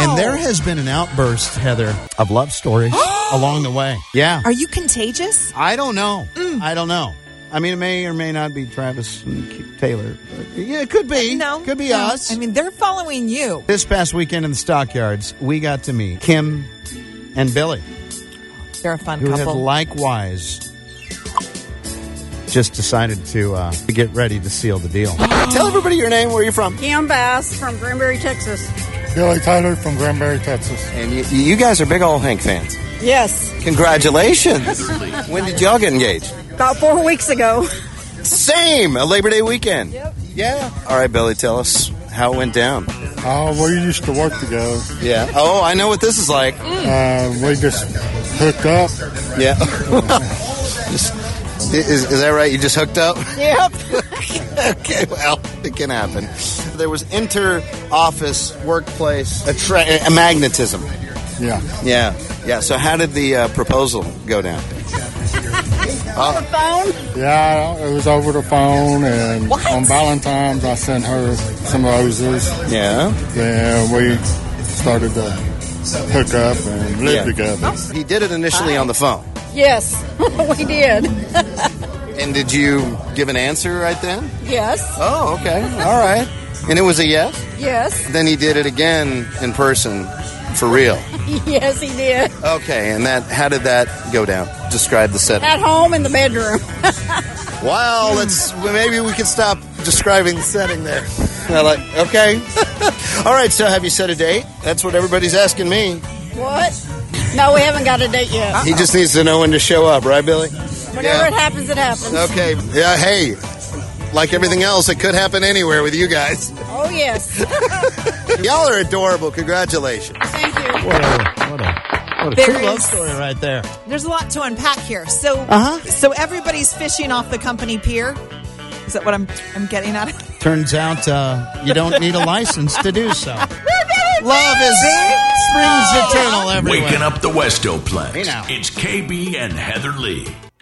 And there has been an outburst, Heather, of love stories along the way. Yeah. Are you contagious? I don't know. I don't know. I mean, it may or may not be Travis and Taylor. Yeah, it could be. Could be us. I mean, they're following you. This past weekend in the Stockyards, we got to meet Kim and Billy. They're a fun who couple. have likewise just decided to get ready to seal the deal. Tell everybody your name, where you're from. Cam Bass from Granbury, Texas. Billy Tyler from Granbury, Texas. And you guys are big old Hank fans. Yes, Congratulations. When did y'all get engaged? about 4 weeks ago. Same, a Labor Day weekend. Yep. Yeah. All right, Billy, tell us how it went down. We used to work together. Yeah. Oh, I know what this is like. We just hooked up. Yeah. Is that right? You just hooked up? Yep. Okay, well, it can happen. There was inter-office, workplace, a magnetism. Yeah. Yeah. So how did the proposal go down? On the phone? Yeah, it was over the phone, and on Valentine's, I sent her some roses. Yeah. Then we started to hook up and live together. He did it initially on the phone. Yes, we did. And did you give an answer right then? Yes, Oh, okay. All right. And it was a yes? yes, Then he did it again in person for real. yes, he did. Okay, and how did that go down? Describe the setting. At home in the bedroom. Well, maybe we can stop describing the setting there. Okay. All right, so have you set a date? That's what everybody's asking me. What? No, we haven't got a date yet. He just needs to know when to show up, right, Billy? Whenever it happens, it happens. Okay. Yeah, hey, like everything else, it could happen anywhere with you guys. Oh, yes. Y'all are adorable. Congratulations. Thank you. What a There true love is- story right there. There's a lot to unpack here. So, so everybody's fishing off the company pier. Is that what I'm getting at? Turns out you don't need a license to do so. Love is springs eternal everywhere. Waking up the Westoplex. Hey now. It's KB and Heather Lee.